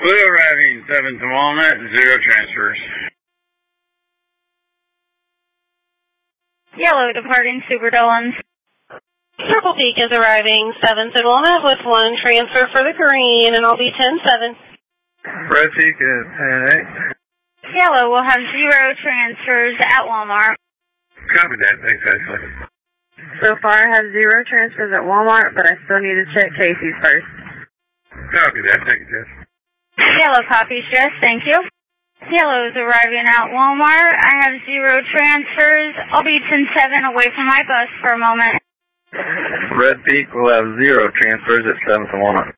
Blue arriving 7th and Walnut, 0 transfers. Yellow departing Super Dolans. Purple Peak is arriving 7th and Walnut with 1 transfer for the green, and I'll be 10-7. Red Peak is 10-8. Yellow will have 0 transfers at Walmart. Copy that, thanks Ashley. So far I have 0 transfers at Walmart, but I still need to check Casey's first. Copy that, thank you, Jess. Yellow copies, Jess, thank you. Yellow is arriving at Walmart. I have 0 transfers. I'll be 10-7 away from my bus for a moment. Red Peak will have 0 transfers at 7th and Walnut.